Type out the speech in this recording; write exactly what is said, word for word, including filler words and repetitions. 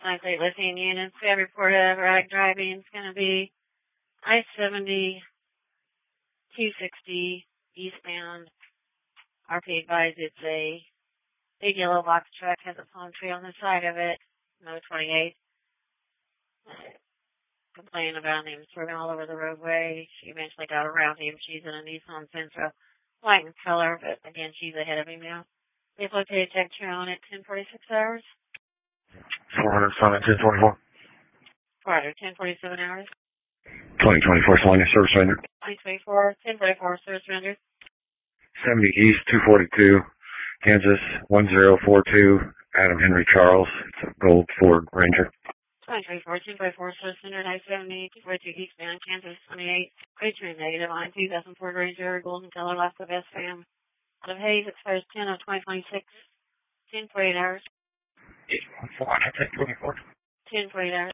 nine eight Lithium units. We have reported erratic driving. It's going to be I seventy, two sixty, eastbound. R P advised it's a big yellow box truck, has a palm tree on the side of it. No twenty-eight. Uh, complaining about him swerving all over the roadway. She eventually got around him. She's in a Nissan Sentra, white in color, but again, she's ahead of him now. We've located tech trail on at ten forty-six hours. four hundred, Sun at ten twenty-four. Roger, ten forty-seven hours. twenty twenty-four, Selena, service render. twenty twenty-four, ten forty-four, service render. seventy East, two forty-two, Kansas, one zero four two, Adam Henry Charles. It's a gold Ford Ranger. twenty twenty-four, ten forty-four, service render, I seventy, two forty-two, eastbound, Kansas, twenty-eight, twenty-two negative, line two thousand Ford Ranger, golden color, last of S fam. Out of Hayes, expires ten of twenty twenty-six, ten forty-eight hours. eight one four, ten twenty-four. ten forty-eight hours.